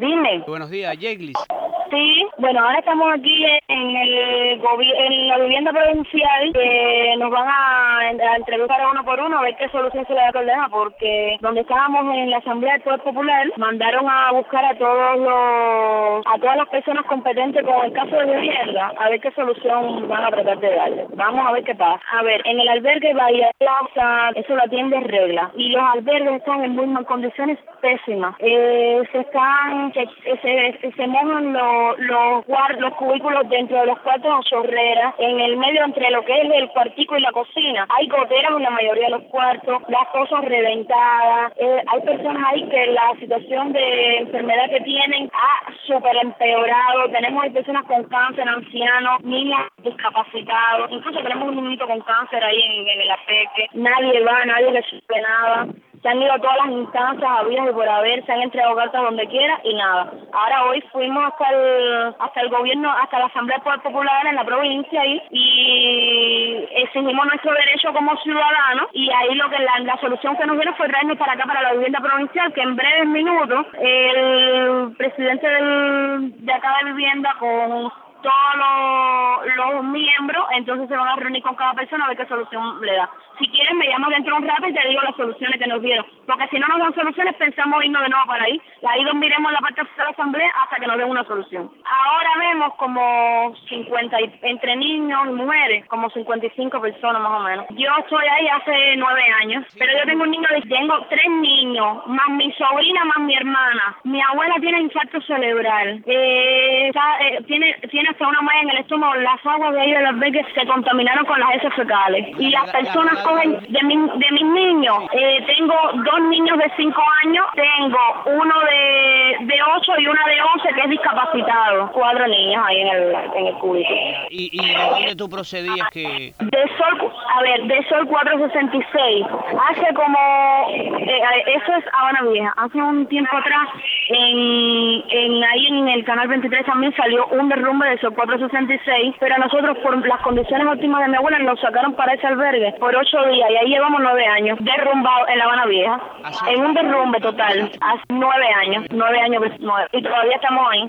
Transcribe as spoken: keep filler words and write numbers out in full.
Dime. Buenos días, Yeglis. Sí, bueno, ahora estamos aquí en el gobi- en la vivienda provincial que nos van a, a entrevistar uno por uno a ver qué solución se le da al problema, porque donde estábamos en la Asamblea del Poder Popular mandaron a buscar a todos los a todas las personas competentes con el caso de vivienda a ver qué solución van a tratar de darle. Vamos a ver qué pasa. A ver, en el albergue Bahía Plaza, eso lo atiende regla y los albergues están en muy mal condiciones pésimas. Eh, se están se, se, se mojan los los guard, los cubículos dentro de los cuartos a chorreras, en el medio entre lo que es el cuartico y la cocina hay goteras en la mayoría de los cuartos, las cosas reventadas, eh, hay personas ahí que la situación de enfermedad que tienen ha súper empeorado, tenemos hay personas con cáncer, ancianos, niños discapacitados, incluso tenemos un niñito con cáncer ahí en, en el apeque, nadie va, nadie le sirve nada. Se han ido a todas las instancias habidas y por haber, se han entregado cartas donde quiera y nada. Ahora hoy fuimos hasta el hasta el gobierno, hasta la Asamblea del Poder Popular en la provincia ahí, y exigimos nuestro derecho como ciudadanos, y ahí lo que la, la solución que nos dieron fue traernos para acá, para la vivienda provincial, que en breves minutos el presidente del, de acá de vivienda con todos los, los miembros, entonces se van a reunir con cada persona a ver qué solución le da. Si quieren me llamas dentro de un rato y te digo las soluciones que nos dieron, porque si no nos dan soluciones pensamos irnos de nuevo para ahí, ahí dormiremos en la parte de la asamblea hasta que nos den una solución. Ahora vemos como cincuenta y, entre niños y mujeres, como cincuenta y cinco personas más o menos. Yo estoy ahí hace nueve años, pero yo tengo un niño, de, tengo tres niños, más mi sobrina, más mi hermana. Mi abuela tiene infarto cerebral, eh, está, eh, tiene tiene hasta una malla en el estómago, las aguas de ahí del albergue se contaminaron con las heces fecales. Y las personas cogen de, mi, de mis niños, eh, tengo dos niños de cinco años, tengo uno de, de ocho y una de once que es discapacitado. Cuatro niños ahí en el, en el cubículo. ¿Y, ¿Y de dónde tú procedías que...? De Sol, a ver, de Sol cuatrocientos sesenta y seis. Hace como, eh, eso es Habana Vieja, hace un tiempo atrás, en, en ahí en el Canal veintitrés también salió un derrumbe de Sol cuatrocientos sesenta y seis, pero a nosotros por las condiciones óptimas de mi abuela nos sacaron para ese albergue por ocho días y ahí llevamos nueve años derrumbado en La Habana Vieja, en un derrumbe total, hace nueve años, nueve años, nueve, y todavía estamos ahí.